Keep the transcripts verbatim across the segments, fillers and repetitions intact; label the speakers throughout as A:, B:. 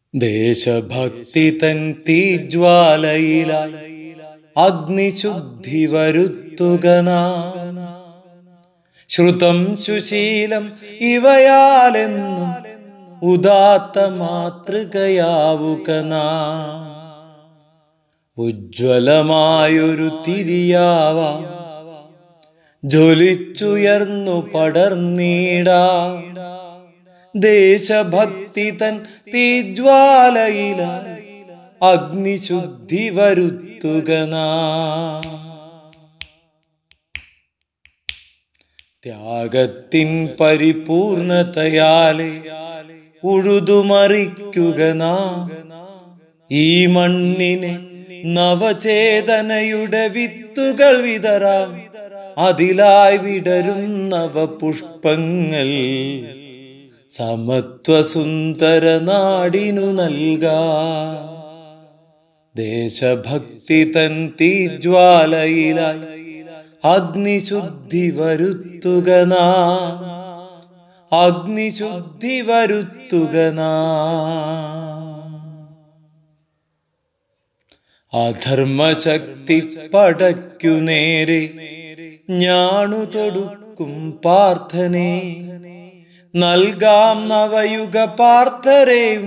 A: ദേശഭക്തി തൻ തീജ്വാലയിലായി അഗ്നിശുദ്ധി വരുത്തുകനാ. ശ്രുതം സുശീലം ഇവയാലെന്നും ഉദാത്ത മാതൃകയാവുകനാ. ഉജ്ജ്വലമായൊരു തിരിയാവാ ജ്വലിച്ചുയർന്നു പടർന്നീടാ. ദേശഭക്തി തൻ തീജ്വാലയിലായി അഗ്നിശുദ്ധി വരുത്തുകനാ. ത്യാഗത്തിൻ പരിപൂർണതയാലെ ഉഴുതുമറിക്കുകനാ. ഈ മണ്ണിനെ നവചേതനയുടെ വിത്തുകൾ വിതറാം. അതിലായി വിടരും നവപുഷ്പങ്ങൾ സമത്വസുന്ദര നാടിനു നൽകാ. ദേശഭക്തി തൻ തീജ്വാലയിലായി അഗ്നിശുദ്ധി വരുത്തുകനാ. അഗ്നിശുദ്ധി വരുത്തുകനാ. അധർമ്മശക്തി പടയ്ക്കു നേരെ ഞാണു തൊടുക്കും പാർത്ഥനെ. നൽകാം നവയുഗ പാർത്ഥരെയും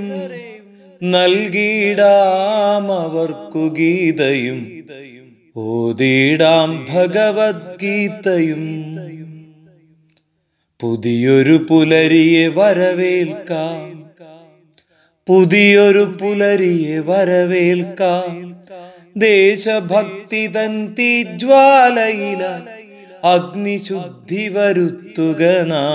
A: നൽകിയിടാം അവർക്കു ഗീതയും. ഓതിയിടാം ഭഗവത്ഗീതയും. പുതിയൊരു പുലരിയെ വരവേൽക്കാം. പുതിയൊരു പുലരിയെ വരവേൽക്കാം. ദേശഭക്തി തൻ തീജ്വാലയിലായി അഗ്നിശുദ്ധി വരുത്തുകനാ.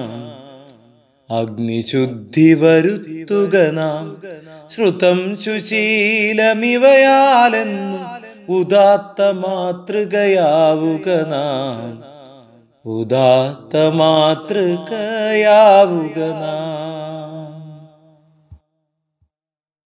A: അഗ്നിശുദ്ധി വരുത്തുകനാ. ശ്രുതം സുശീലമിവയാലെന്നും ഉദാത്ത മാതൃകയാവുകനാ. ഉദാത്ത മാതൃകയാവുകനാ.